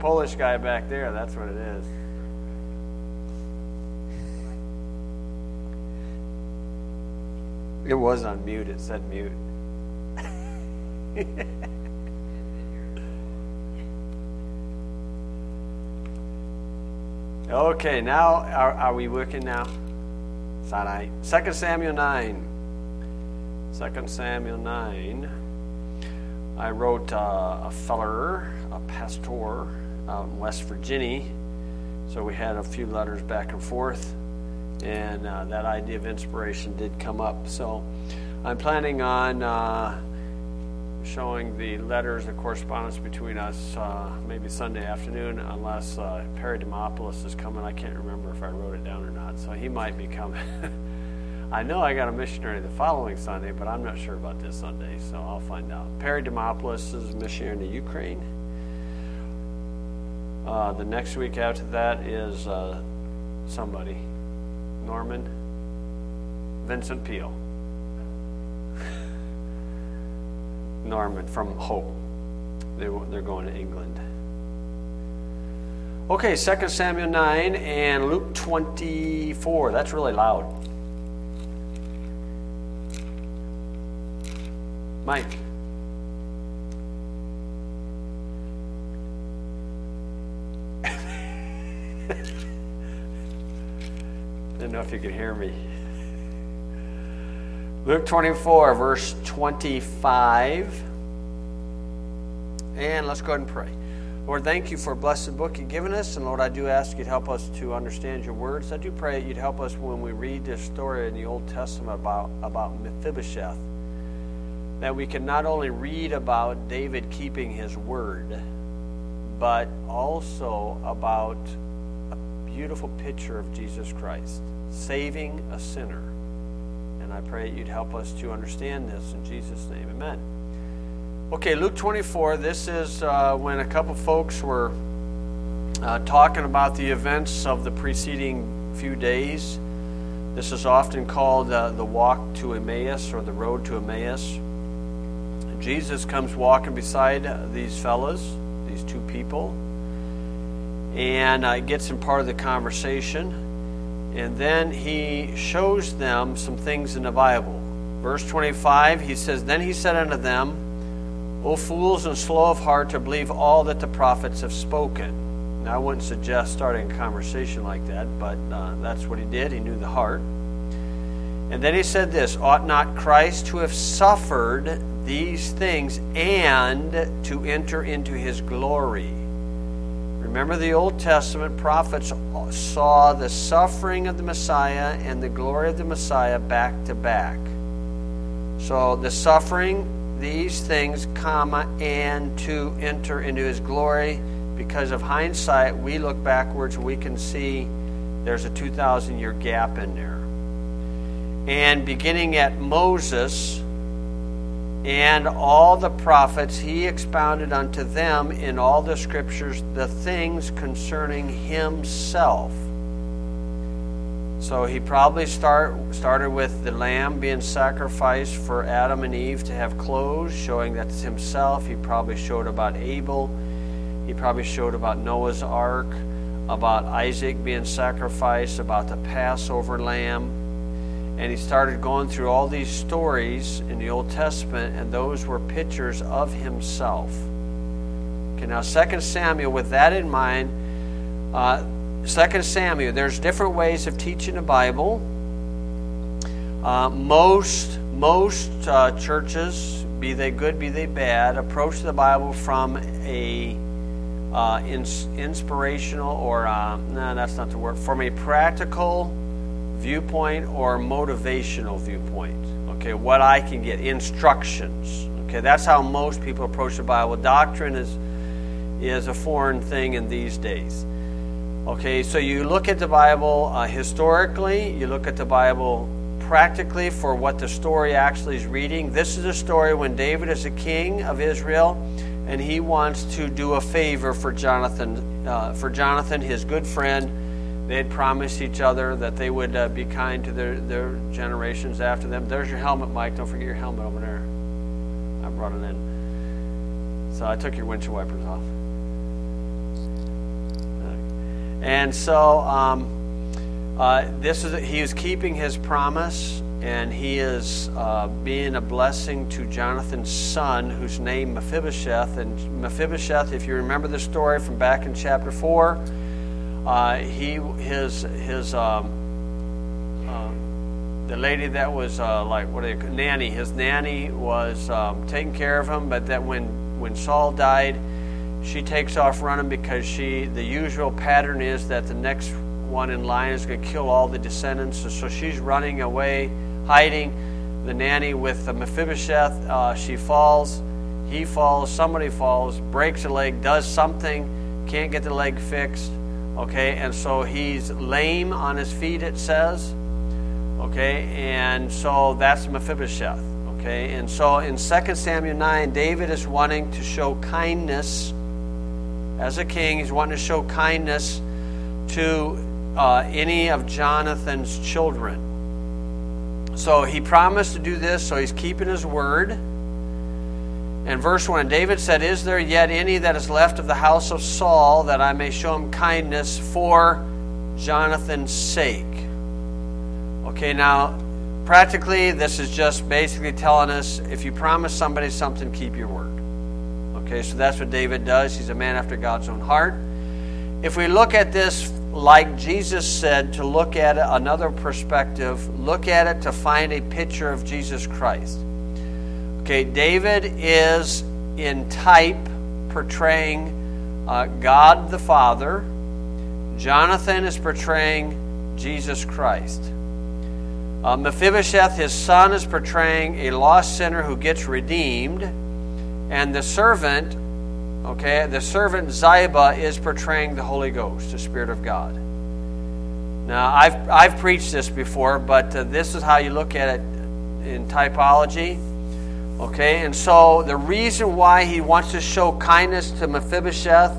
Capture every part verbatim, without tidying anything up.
Polish guy back there, that's what it is. It was on mute, it said mute. Okay, now are, are we working now? Second Samuel nine. Second Samuel nine. I wrote uh, a feller, a pastor out in West Virginia. So we had a few letters back and forth. And uh, that idea of inspiration did come up. So I'm planning on uh, showing the letters of correspondence between us uh, maybe Sunday afternoon, unless uh, Perry Demopoulos is coming. I can't remember if I wrote it down or not. So he might be coming. I know I got a missionary the following Sunday, but I'm not sure about this Sunday, so I'll find out. Perry Demopoulos is a missionary in the Ukraine. Uh, the next week after that is uh, somebody. Norman, Vincent Peel. Norman from Hope. They, they're going to England. Okay, Second Samuel nine and Luke twenty-four. That's really loud. Mike. Didn't know if you could hear me. Luke twenty-four, verse twenty-five. And let's go ahead and pray. Lord, thank you for a blessed book you've given us. And Lord, I do ask you'd help us to understand your words. I do pray you'd help us when we read this story in the Old Testament about, about Mephibosheth, that we can not only read about David keeping his word, but also about a beautiful picture of Jesus Christ, saving a sinner. And I pray you'd help us to understand this in Jesus' name. Amen. Okay, Luke twenty-four, this is uh, when a couple folks were uh, talking about the events of the preceding few days. This is often called uh, the walk to Emmaus or the road to Emmaus. Jesus comes walking beside these fellas, these two people, and uh, gets in part of the conversation. And then he shows them some things in the Bible. Verse twenty-five, he says, "Then he said unto them, O fools and slow of heart to believe all that the prophets have spoken." Now, I wouldn't suggest starting a conversation like that, but uh, that's what he did. He knew the heart. And then he said this, "Ought not Christ to have suffered these things and to enter into his glory?" Remember, the Old Testament prophets saw the suffering of the Messiah and the glory of the Messiah back to back. So the suffering, these things, comma, and to enter into his glory. Because of hindsight, we look backwards and we can see there's a two thousand year gap in there. And beginning at Moses and all the prophets, he expounded unto them in all the scriptures the things concerning himself. So he probably start, started with the lamb being sacrificed for Adam and Eve to have clothes, showing that it's himself. He probably showed about Abel. He probably showed about Noah's Ark, about Isaac being sacrificed, about the Passover lamb. And he started going through all these stories in the Old Testament, and those were pictures of himself. Okay, now Second Samuel, with that in mind, uh, Second Samuel, there's different ways of teaching the Bible. Uh, most most uh, churches, be they good, be they bad, approach the Bible from a uh, ins- inspirational or, uh, no, that's not the word, from a practical viewpoint or motivational viewpoint. Okay, what I can get, instructions. Okay, that's how most people approach the Bible. Doctrine is is a foreign thing in these days. Okay, so you look at the Bible uh, historically, you look at the Bible practically for what the story actually is reading. This is a story when David is a king of Israel, and he wants to do a favor for Jonathan, uh, for Jonathan, his good friend. They had promised each other that they would uh, be kind to their, their generations after them. There's your helmet, Mike. Don't forget your helmet over there. I brought it in. So I took your windshield wipers off. And so um, uh, this is he is keeping his promise, and he is uh, being a blessing to Jonathan's son, whose name Mephibosheth. And Mephibosheth, if you remember the story from back in chapter four, uh, he his his um, uh, the lady that was uh, like what do they nanny. His nanny was um, taking care of him, but that when when Saul died, she takes off running because she the usual pattern is that the next one in line is going to kill all the descendants. So she's running away, hiding. The nanny with the Mephibosheth, uh, she falls, he falls, somebody falls, breaks a leg, does something, can't get the leg fixed. Okay, and so he's lame on his feet, it says. Okay, and so that's Mephibosheth. Okay, and so in Second Samuel nine, David is wanting to show kindness as a king. He's wanting to show kindness to uh, any of Jonathan's children. So he promised to do this, so he's keeping his word. And verse one, David said, "Is there yet any that is left of the house of Saul, that I may show him kindness for Jonathan's sake?" Okay, now, practically, this is just basically telling us, if you promise somebody something, keep your word. Okay, so that's what David does. He's a man after God's own heart. If we look at this like Jesus said, to look at it another perspective, look at it to find a picture of Jesus Christ. Okay, David is in type portraying uh, God the Father. Jonathan is portraying Jesus Christ. Uh, Mephibosheth, his son, is portraying a lost sinner who gets redeemed. And the servant, okay, the servant Ziba is portraying the Holy Ghost, the Spirit of God. Now, I've I've preached this before, but uh, this is how you look at it in typology. Okay, and so the reason why he wants to show kindness to Mephibosheth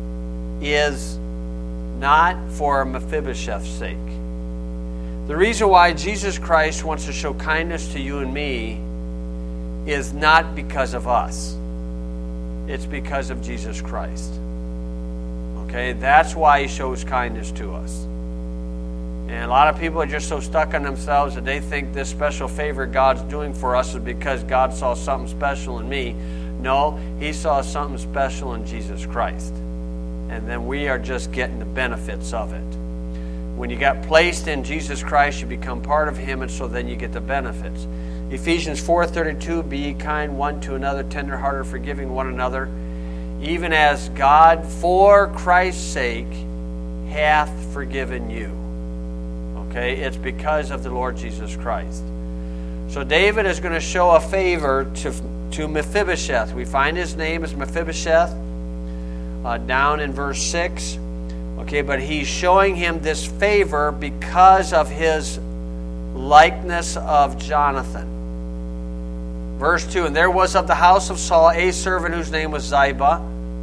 is not for Mephibosheth's sake. The reason why Jesus Christ wants to show kindness to you and me is not because of us. It's because of Jesus Christ. Okay, that's why he shows kindness to us. And a lot of people are just so stuck on themselves that they think this special favor God's doing for us is because God saw something special in me. No, he saw something special in Jesus Christ. And then we are just getting the benefits of it. When you got placed in Jesus Christ, you become part of him, and so then you get the benefits. Ephesians four thirty-two, "Be ye kind one to another, tenderhearted, forgiving one another, even as God for Christ's sake hath forgiven you." Okay, it's because of the Lord Jesus Christ. So David is going to show a favor to, to Mephibosheth. We find his name is Mephibosheth uh, down in verse six. Okay, but he's showing him this favor because of his likeness of Jonathan. Verse two, "And there was of the house of Saul a servant whose name was Ziba.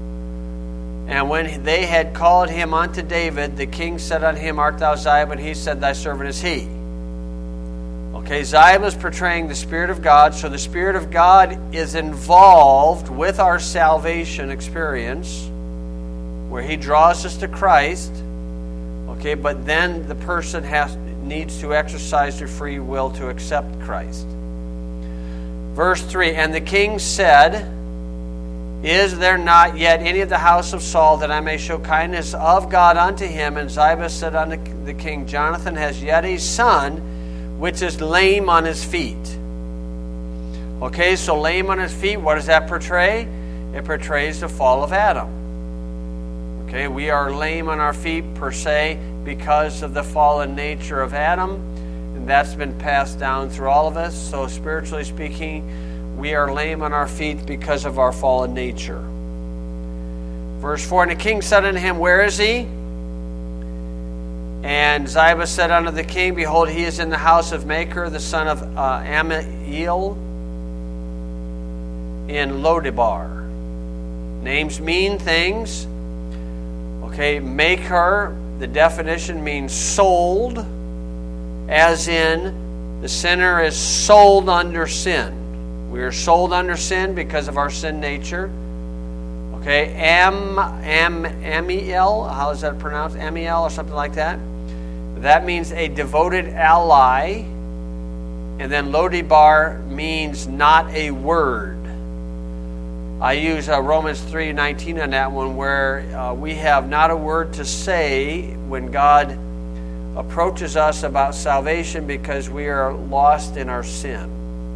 And when they had called him unto David, the king said unto him, Art thou Ziba? And he said, Thy servant is he." Okay, Ziba is portraying the Spirit of God. So the Spirit of God is involved with our salvation experience, where he draws us to Christ. Okay, but then the person has needs to exercise their free will to accept Christ. Verse three, "And the king said, Is there not yet any of the house of Saul, that I may show kindness of God unto him? And Ziba said unto the king, Jonathan has yet a son, which is lame on his feet." Okay, so lame on his feet, what does that portray? It portrays the fall of Adam. Okay, we are lame on our feet per se because of the fallen nature of Adam, and that's been passed down through all of us. So spiritually speaking, we are lame on our feet because of our fallen nature. Verse four, "And the king said unto him, Where is he? And Ziba said unto the king, Behold, he is in the house of Machir, the son of uh, Ammiel, in Lodebar." Names mean things. Okay, Machir, the definition means sold, as in the sinner is sold under sin. We are sold under sin because of our sin nature. Okay, Am, Am, Amiel, how is that pronounced? Amiel or something like that. That means a devoted ally. And then Lodibar means not a word. I use uh, Romans three nineteen on that one, where uh, we have not a word to say when God approaches us about salvation because we are lost in our sin.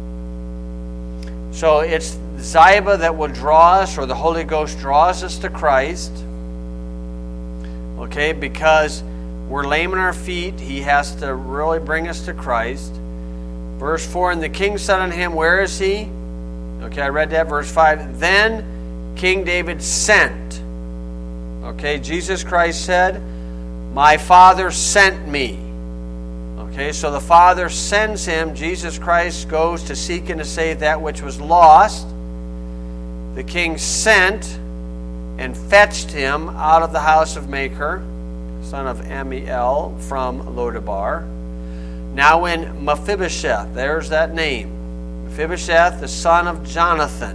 So it's Ziba that will draw us, or the Holy Ghost draws us to Christ. Okay, because we're lame in our feet, he has to really bring us to Christ. Verse four, and the king said unto him, where is he? Okay, I read that. Verse five, then King David sent. Okay, Jesus Christ said, my Father sent me. Okay, so the Father sends him. Jesus Christ goes to seek and to save that which was lost. The king sent and fetched him out of the house of Machir, son of Amiel, from Lodabar. Now when Mephibosheth, there's that name, Mephibosheth, the son of Jonathan,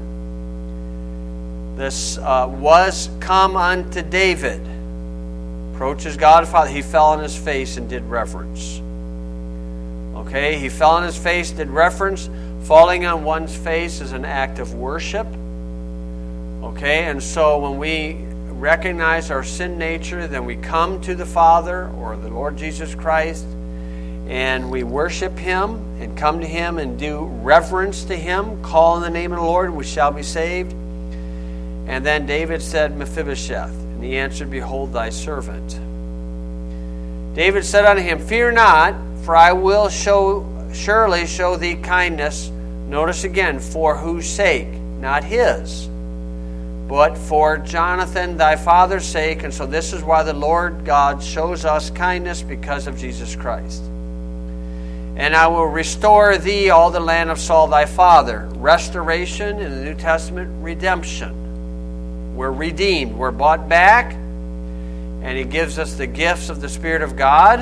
this uh, was come unto David, approaches God the Father, he fell on his face and did reverence. Okay, he fell on his face, did reverence. Falling on one's face is an act of worship. Okay, and so when we recognize our sin nature, then we come to the Father or the Lord Jesus Christ, and we worship him and come to him and do reverence to him, call in the name of the Lord, we shall be saved. And then David said, Mephibosheth. And he answered, behold thy servant. David said unto him, fear not, for I will show surely show thee kindness. Notice again, for whose sake? Not his, but for Jonathan thy father's sake. And so this is why the Lord God shows us kindness, because of Jesus Christ. And I will restore thee all the land of Saul thy father. Restoration in the New Testament, redemption. We're redeemed. We're bought back. And he gives us the gifts of the Spirit of God.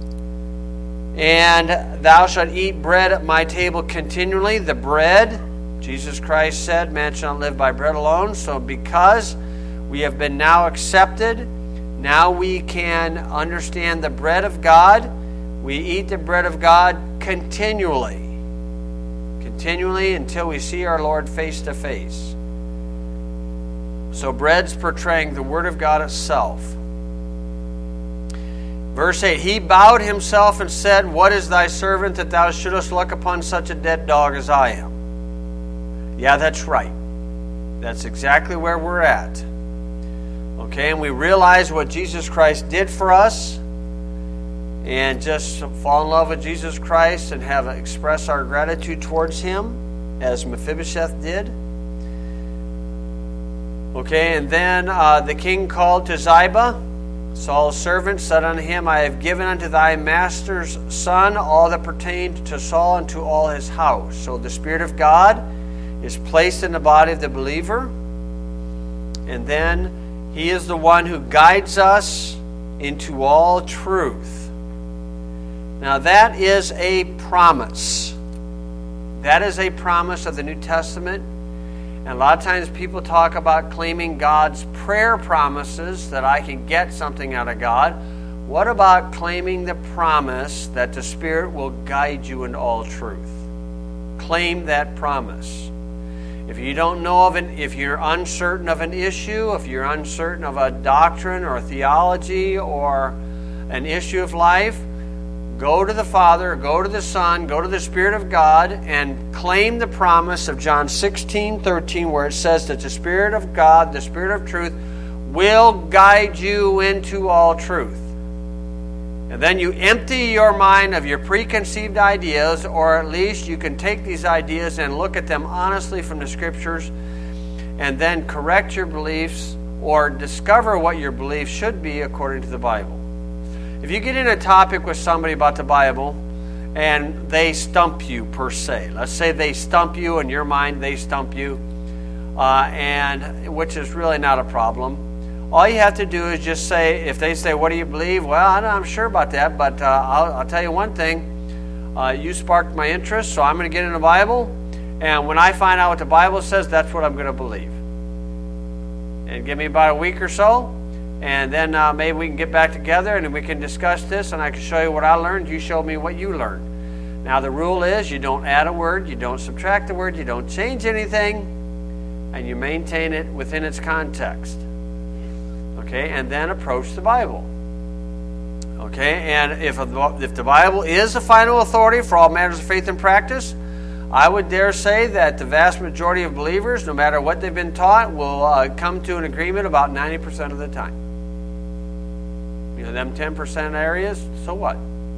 And thou shalt eat bread at my table continually. The bread, Jesus Christ said, man shall not live by bread alone. So because we have been now accepted, now we can understand the bread of God. We eat the bread of God continually. Continually until we see our Lord face to face. So bread's portraying the Word of God itself. Verse eight, he bowed himself and said, what is thy servant that thou shouldest look upon such a dead dog as I am? Yeah, that's right. That's exactly where we're at. Okay, and we realize what Jesus Christ did for us, and just fall in love with Jesus Christ and have express our gratitude towards him, as Mephibosheth did. Okay, and then uh, the king called to Ziba, Saul's servant, said unto him, I have given unto thy master's son all that pertained to Saul and to all his house. So the Spirit of God is placed in the body of the believer, and then he is the one who guides us into all truth. Now that is a promise. That is a promise of the New Testament. And a lot of times people talk about claiming God's prayer promises, that I can get something out of God. What about claiming the promise that the Spirit will guide you into all truth? Claim that promise. If you don't know of an, if you're uncertain of an issue, if you're uncertain of a doctrine or a theology or an issue of life, go to the Father, go to the Son, go to the Spirit of God, and claim the promise of John sixteen thirteen, where it says that the Spirit of God, the Spirit of truth, will guide you into all truth. And then you empty your mind of your preconceived ideas, or at least you can take these ideas and look at them honestly from the Scriptures, and then correct your beliefs or discover what your beliefs should be according to the Bible. If you get in a topic with somebody about the Bible and they stump you per se, let's say they stump you in your mind, they stump you, uh, and which is really not a problem. All you have to do is just say, if they say, what do you believe? Well, I'm not sure about that, but uh, I'll, I'll tell you one thing. Uh, you sparked my interest, so I'm going to get in the Bible, and when I find out what the Bible says, that's what I'm going to believe. and give me about a week or so, and then uh, maybe we can get back together and we can discuss this, and I can show you what I learned. You show me what you learned. Now the rule is you don't add a word, you don't subtract a word, you don't change anything, and you maintain it within its context. Okay, and then approach the Bible. Okay, and if, if the Bible is the final authority for all matters of faith and practice, I would dare say that the vast majority of believers, no matter what they've been taught, will uh, come to an agreement about ninety percent of the time. You know, them ten percent areas, so what?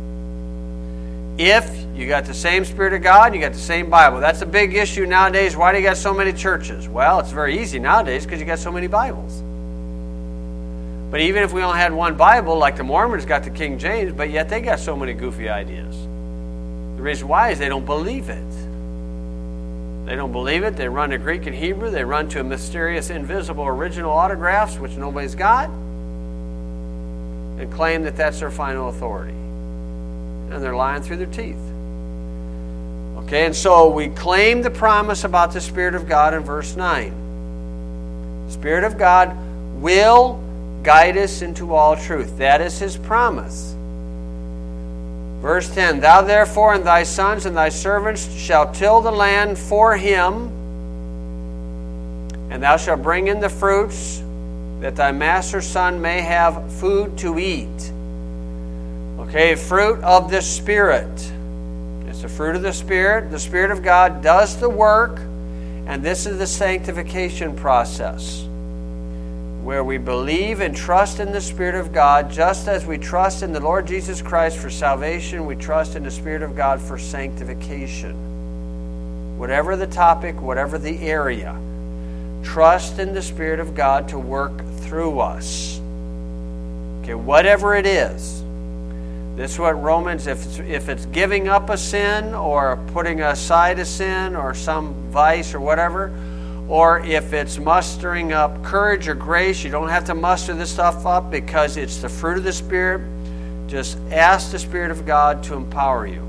If you got the same Spirit of God, you got the same Bible. That's a big issue nowadays. Why do you got so many churches? Well, it's very easy nowadays because you got so many Bibles. But even if we only had one Bible, like the Mormons got the King James, but yet they got so many goofy ideas. The reason why is they don't believe it. They don't believe it. They run to Greek and Hebrew. They run to a mysterious, invisible, original autographs, which nobody's got, and claim that that's their final authority. And they're lying through their teeth. Okay, and so we claim the promise about the Spirit of God in verse nine. The Spirit of God will guide us into all truth. That is His promise. Verse ten, Thou therefore and thy sons and thy servants shall till the land for Him, and thou shalt bring in the fruits, that thy master's son may have food to eat. Okay, fruit of the Spirit. It's the fruit of the Spirit. The Spirit of God does the work, and this is the sanctification process, where we believe and trust in the Spirit of God, just as we trust in the Lord Jesus Christ for salvation, we trust in the Spirit of God for sanctification. Whatever the topic, whatever the area, trust in the Spirit of God to work through us. Okay, whatever it is. This is what Romans, if it's, if it's giving up a sin or putting aside a sin or some vice or whatever, or if it's mustering up courage or grace, you don't have to muster this stuff up because it's the fruit of the Spirit. Just ask the Spirit of God to empower you.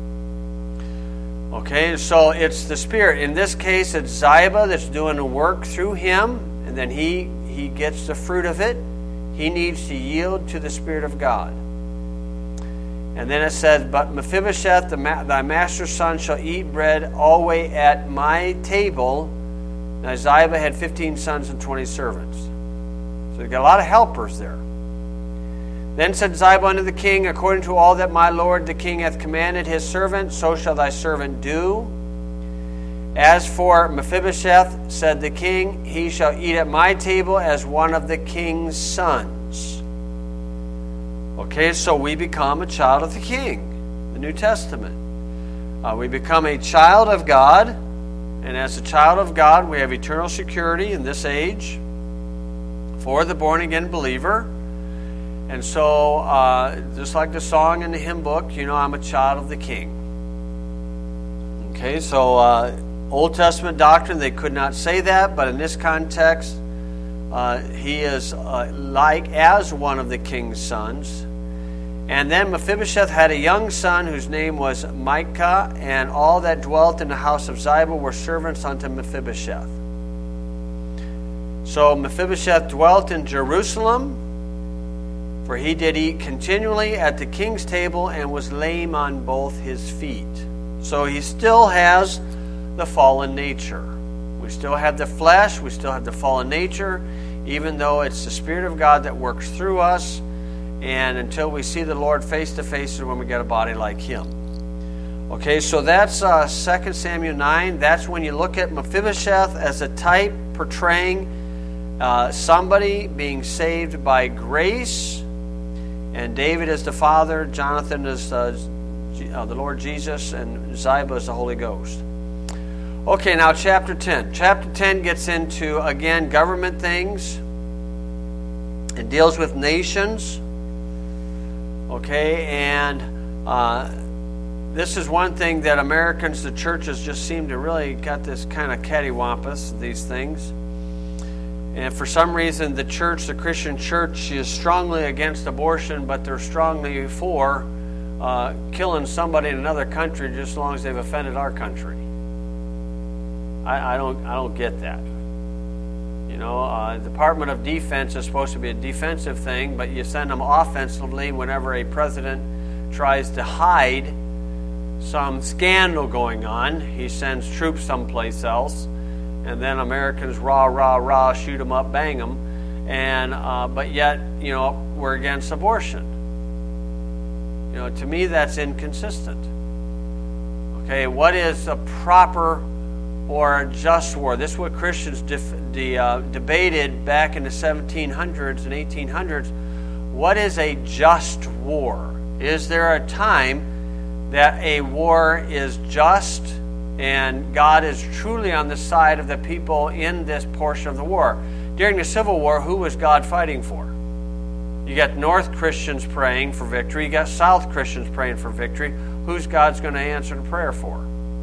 Okay, so it's the Spirit. In this case, it's Ziba that's doing the work through him, and then he, he gets the fruit of it. He needs to yield to the Spirit of God. And then it says, But Mephibosheth, the ma- thy master's son, shall eat bread always at my table. Now Ziba had fifteen sons and twenty servants. So you got a lot of helpers there. Then said Ziba unto the king, According to all that my lord the king hath commanded his servant, so shall thy servant do. As for Mephibosheth, said the king, he shall eat at my table as one of the king's sons. Okay, so we become a child of the king, the New Testament. Uh, we become a child of God, and as a child of God, we have eternal security in this age for the born-again believer. And so, uh, just like the song in the hymn book, you know, I'm a child of the king. Okay, so uh, Old Testament doctrine, they could not say that, but in this context, uh, he is uh, like as one of the king's sons. And then Mephibosheth had a young son whose name was Micah, and all that dwelt in the house of Ziba were servants unto Mephibosheth. So Mephibosheth dwelt in Jerusalem, for he did eat continually at the king's table and was lame on both his feet. So he still has the fallen nature. We still have the flesh, we still have the fallen nature, even though it's the Spirit of God that works through us. And until we see the Lord face to face is when we get a body like Him. Okay, so that's uh, Second Samuel nine. That's when you look at Mephibosheth as a type portraying uh, somebody being saved by grace. And David is the father, Jonathan is uh, uh, the Lord Jesus, and Ziba is the Holy Ghost. Okay, now chapter ten. Chapter ten gets into, again, government things. It deals with nations. Okay, and uh, this is one thing that Americans, the churches, just seem to really got this kind of cattywampus, these things. And for some reason, the church, the Christian church, is strongly against abortion, but they're strongly for uh, killing somebody in another country just as long as they've offended our country. I, I don't, I don't get that. You know, uh, Department of Defense is supposed to be a defensive thing, but you send them offensively whenever a president tries to hide some scandal going on. He sends troops someplace else, and then Americans rah, rah, rah, shoot them up, bang them. And, uh, but yet, you know, we're against abortion. You know, to me, that's inconsistent. Okay, what is a proper or a just war? This is what Christians def- de, uh, debated back in the seventeen hundreds and eighteen hundreds. What is a just war? Is there a time that a war is just and God is truly on the side of the people in this portion of the war? During the Civil War, who was God fighting for? You got North Christians praying for victory. You got South Christians praying for victory. Who's God's going to answer the prayer for?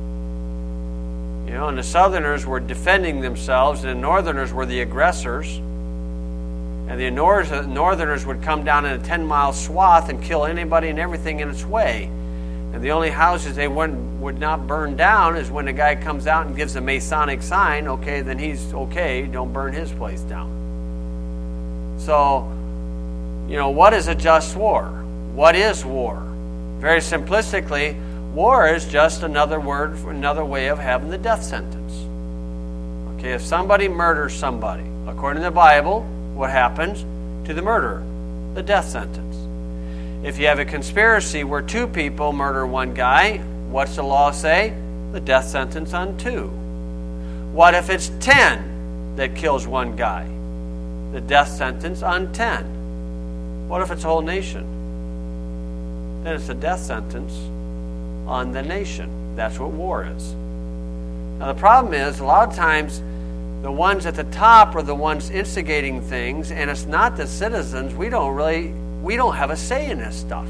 You know, and the Southerners were defending themselves, and the Northerners were the aggressors. And the Northerners would come down in a ten-mile swath and kill anybody and everything in its way. And the only houses they wouldn't, would not burn down is when the guy comes out and gives a Masonic sign. Okay, then he's okay. Don't burn his place down. So, you know, what is a just war? What is war? Very simplistically, war is just another word, for another way of having the death sentence. Okay, if somebody murders somebody, according to the Bible, what happens to the murderer? The death sentence. If you have a conspiracy where two people murder one guy, what's the law say? The death sentence on two. What if it's ten that kills one guy? The death sentence on ten. What if it's a whole nation? Then it's a death sentence on the nation. That's what war is. Now the problem is, a lot of times, the ones at the top are the ones instigating things, and it's not the citizens. We don't really, we don't have a say in this stuff.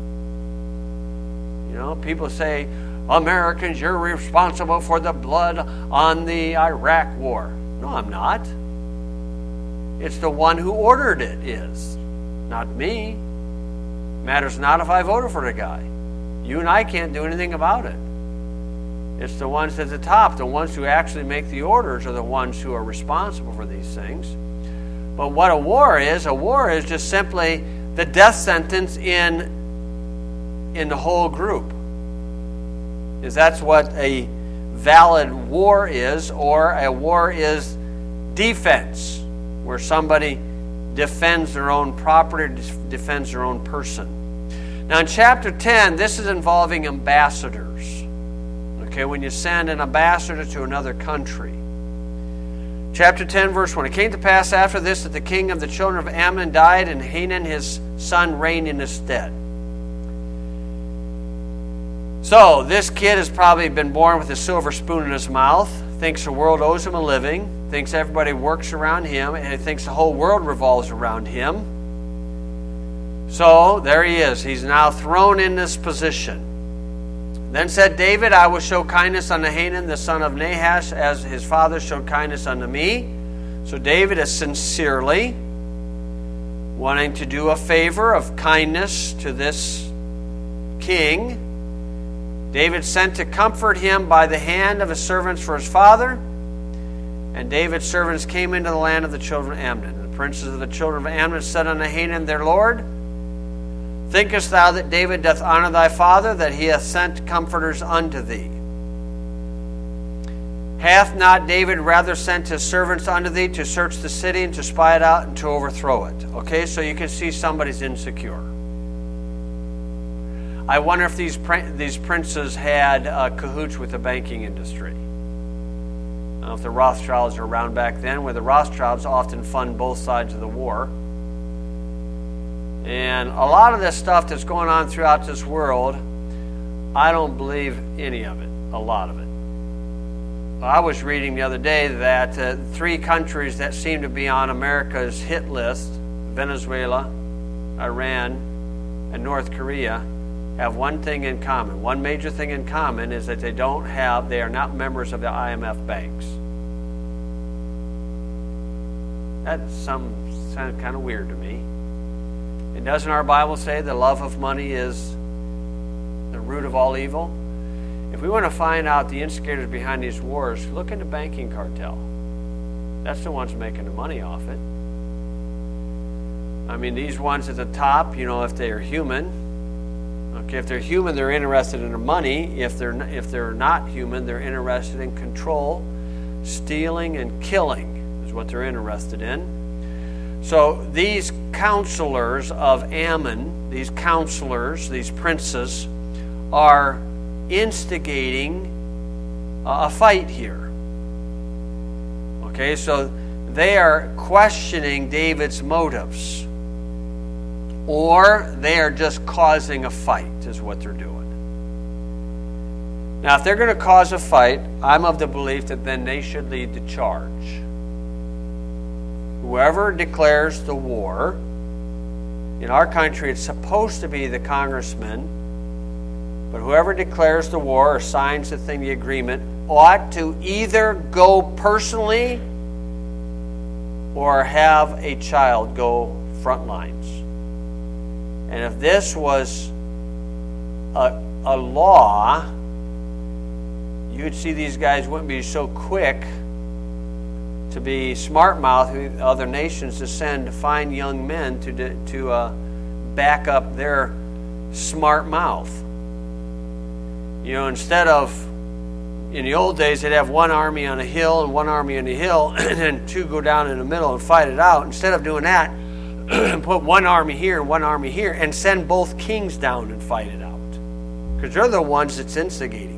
You know, people say, Americans, you're responsible for the blood on the Iraq war. No, I'm not. It's the one who ordered it is, not me. Matters not if I voted for the guy. You and I can't do anything about it. It's the ones at the top, the ones who actually make the orders are the ones who are responsible for these things. But what a war is, a war is just simply the death sentence in, in the whole group. Is that's what a valid war is, or a war is defense, where somebody defends their own property, defends their own person. Now in chapter ten, this is involving ambassadors. Okay, when you send an ambassador to another country. Chapter ten, verse one. It came to pass after this that the king of the children of Ammon died, and Hanun his son reigned in his stead. So, this kid has probably been born with a silver spoon in his mouth, thinks the world owes him a living, thinks everybody works around him, and thinks the whole world revolves around him. So, there he is. He's now thrown in this position. Then said David, I will show kindness unto Hanun, the son of Nahash, as his father showed kindness unto me. So David is sincerely wanting to do a favor of kindness to this king. David sent to comfort him by the hand of his servants for his father. And David's servants came into the land of the children of Ammon. And the princes of the children of Ammon said unto Hanun their lord, Thinkest thou that David doth honor thy father, that he hath sent comforters unto thee? Hath not David rather sent his servants unto thee to search the city and to spy it out and to overthrow it? Okay, so you can see somebody's insecure. I wonder if these these princes had uh, cahoots with the banking industry. I don't know if the Rothschilds are around back then, where the Rothschilds often fund both sides of the war. And a lot of this stuff that's going on throughout this world, I don't believe any of it, a lot of it. I was reading the other day that uh, three countries that seem to be on America's hit list, Venezuela, Iran, and North Korea, have one thing in common. One major thing in common is that they don't have, they are not members of the I M F banks. That sounds kind of weird to me. And doesn't our Bible say the love of money is the root of all evil? If we want to find out the instigators behind these wars, look into banking cartel. That's the ones making the money off it. I mean, these ones at the top, you know, if they are human, okay, if they're human, they're interested in their money. If they're not, if they're not human, they're interested in control, stealing, and killing is what they're interested in. So these counselors of Ammon, these counselors, these princes, are instigating a fight here. Okay, so they are questioning David's motives, or they are just causing a fight, is what they're doing. Now, if they're going to cause a fight, I'm of the belief that then they should lead the charge. Whoever declares the war, in our country it's supposed to be the congressman, but whoever declares the war or signs the thing, the agreement, ought to either go personally or have a child go front lines. And if this was a, a law, you'd see these guys wouldn't be so quick to be smart-mouthed with other nations to send fine young men to, to uh, back up their smart mouth. You know, instead of, in the old days, they'd have one army on a hill and one army on the hill, and then two go down in the middle and fight it out. Instead of doing that, put one army here and one army here, and send both kings down and fight it out. Because they're the ones that's instigating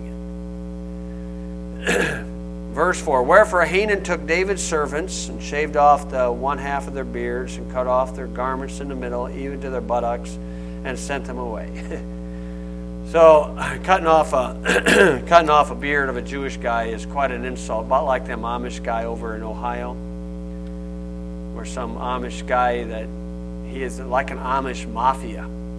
it. Verse four, wherefore Hanan took David's servants and shaved off the one half of their beards and cut off their garments in the middle, even to their buttocks, and sent them away. So cutting off a cutting off a beard of a Jewish guy is quite an insult, about like them Amish guy over in Ohio, or some Amish guy that he is like an Amish mafia,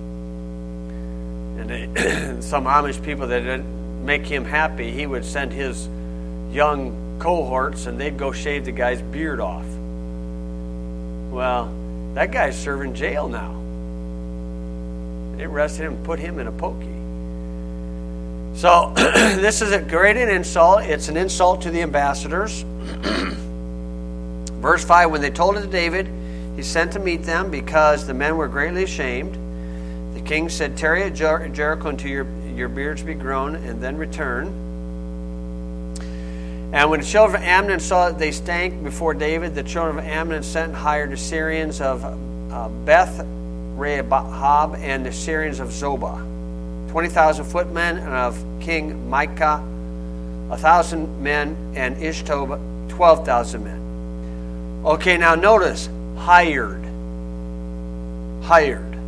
and they, some Amish people that didn't make him happy, he would send his young cohorts and they'd go shave the guy's beard off. Well, that guy's serving jail now. They arrested him and put him in a pokey. So this is a great an insult. It's an insult to the ambassadors. Verse five, when they told it to David, he sent to meet them because the men were greatly ashamed. The king said, tarry at Jer- Jericho until your, your beards be grown, and then return. And when the children of Ammon saw that they stank before David, the children of Ammon sent and hired the Syrians of uh, Beth Rehob and the Syrians of Zobah, twenty thousand footmen, and of King Micah a thousand men, and Ishtob twelve thousand men. Okay, now notice, hired. Hired.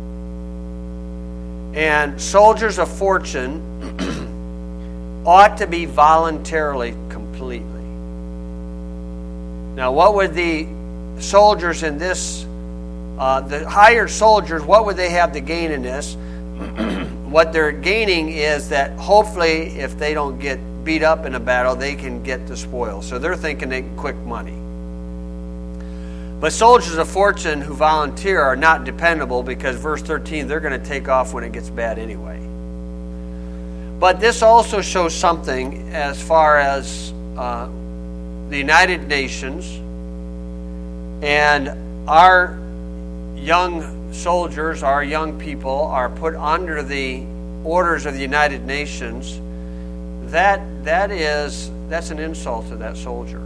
And soldiers of fortune ought to be voluntarily completely. Now, what would the soldiers in this, uh, the hired soldiers, what would they have to gain in this? What they're gaining is that hopefully if they don't get beat up in a battle, they can get the spoils. So they're thinking they can quick money. But soldiers of fortune who volunteer are not dependable because verse thirteen, they're going to take off when it gets bad anyway. But this also shows something as far as uh, the United Nations and our young soldiers, our young people are put under the orders of the United Nations. That that is that's an insult to that soldier,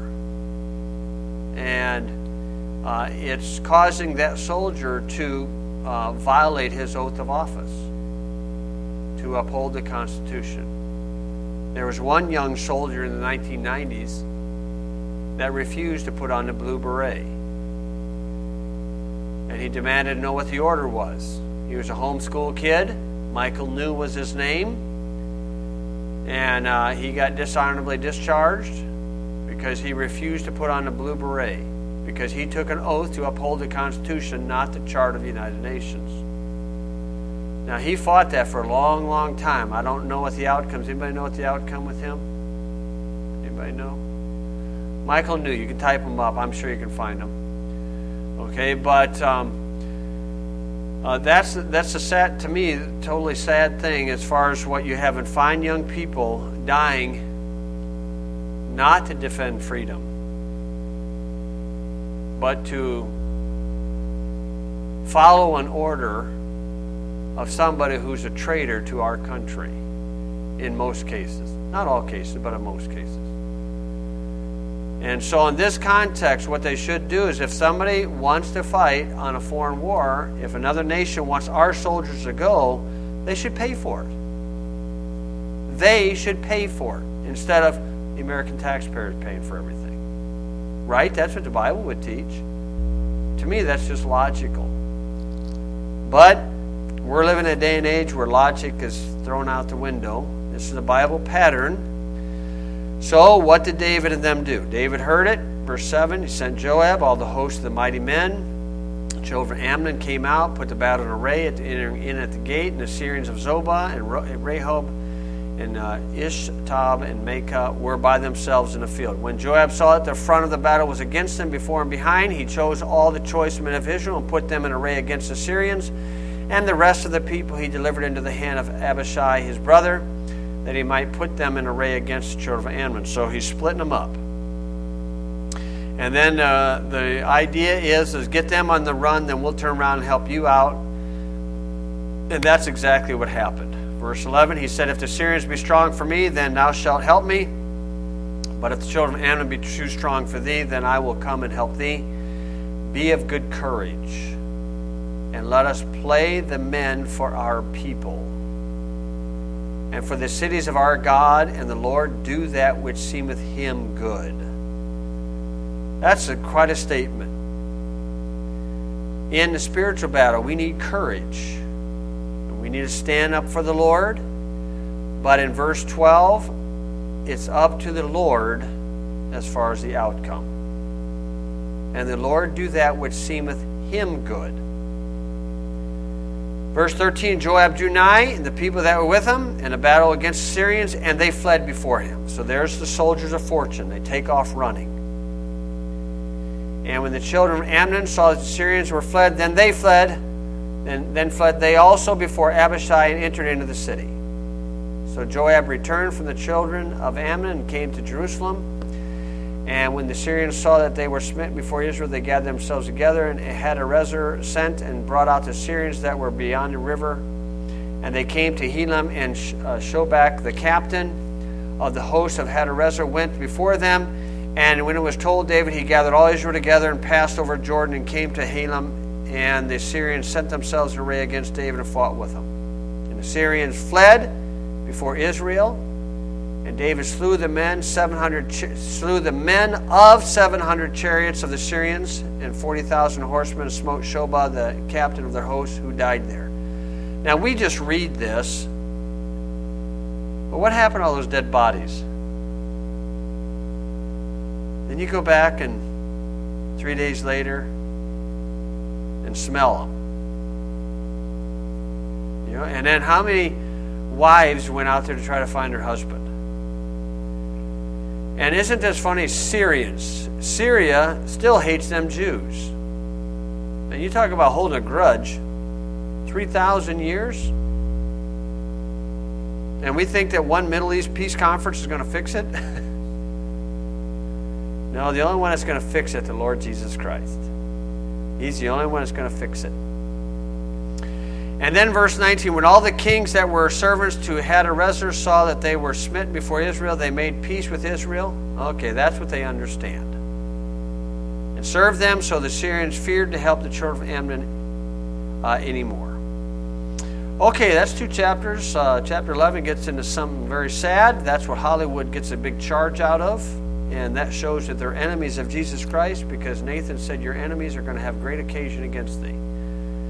and uh, it's causing that soldier to uh, violate his oath of office, to uphold the Constitution. There was one young soldier in the nineteen nineties that refused to put on the blue beret. And he demanded to know what the order was. He was a homeschool kid. Michael New was his name. And uh, he got dishonorably discharged because he refused to put on the blue beret, because he took an oath to uphold the Constitution, not the Charter of the United Nations. Now, he fought that for a long, long time. I don't know what the outcome is. Anybody know what the outcome with him? Anybody know? Michael New. You can type him up. I'm sure you can find him. Okay, but um, uh, that's that's a sad, to me, totally sad thing as far as what you have in fine young people dying not to defend freedom, but to follow an order of somebody who's a traitor to our country in most cases. Not all cases, but in most cases. And so in this context, what they should do is if somebody wants to fight on a foreign war, if another nation wants our soldiers to go, they should pay for it. They should pay for it instead of the American taxpayers paying for everything. Right? That's what the Bible would teach. To me, that's just logical. But we're living in a day and age where logic is thrown out the window. This is a Bible pattern. So what did David and them do? David heard it. Verse seven, he sent Joab, all the host of the mighty men. The children of Ammon came out, put the battle in array, at the, entering in at the gate, and the Syrians of Zobah and Rehob and uh, Ishtab and Maacah were by themselves in the field. When Joab saw that the front of the battle was against them before and behind, he chose all the choice men of Israel and put them in array against the Syrians. And the rest of the people he delivered into the hand of Abishai his brother, that he might put them in array against the children of Ammon. So he's splitting them up. And then uh, the idea is, is get them on the run, then we'll turn around and help you out. And that's exactly what happened. Verse eleven, he said, if the Syrians be strong for me, then thou shalt help me. But if the children of Ammon be too strong for thee, then I will come and help thee. Be of good courage, and let us play the men for our people, and for the cities of our God, and the Lord do that which seemeth him good. That's a, quite a statement. In the spiritual battle, we need courage. We need to stand up for the Lord. But in verse twelve, it's up to the Lord as far as the outcome. And the Lord do that which seemeth him good. Verse thirteen, Joab drew nigh, and the people that were with him, in a battle against the Syrians, and they fled before him. So there's the soldiers of fortune. They take off running. And when the children of Ammon saw that the Syrians were fled, then they fled, and then fled they also before Abishai and entered into the city. So Joab returned from the children of Ammon and came to Jerusalem. And when the Syrians saw that they were smitten before Israel, they gathered themselves together, and Hadarezer sent and brought out the Syrians that were beyond the river. And they came to Helam, and Shobach, the captain of the host of Hadarezer, went before them. And when it was told David, he gathered all Israel together and passed over Jordan and came to Helam. And the Syrians sent themselves in array against David and fought with him. And the Syrians fled before Israel. And David slew the men, seven hundred slew the men of seven hundred chariots of the Syrians, and forty thousand horsemen, and smote Shobah, the captain of their host, who died there. Now we just read this, but what happened to all those dead bodies? Then you go back and three days later and smell them. You know, and then how many wives went out there to try to find her husband? And isn't this funny? Syrians. Syria still hates them Jews. And you talk about holding a grudge. three thousand years? And we think that one Middle East peace conference is going to fix it? No, the only one that's going to fix it, the Lord Jesus Christ. He's the only one that's going to fix it. And then verse nineteen, when all the kings that were servants to Hadarezer saw that they were smitten before Israel, they made peace with Israel. Okay, that's what they understand. And served them, so the Syrians feared to help the children of Ammon uh, anymore. Okay, that's two chapters. Uh, chapter eleven gets into something very sad. That's what Hollywood gets a big charge out of. And that shows that they're enemies of Jesus Christ, because Nathan said, your enemies are going to have great occasion against thee.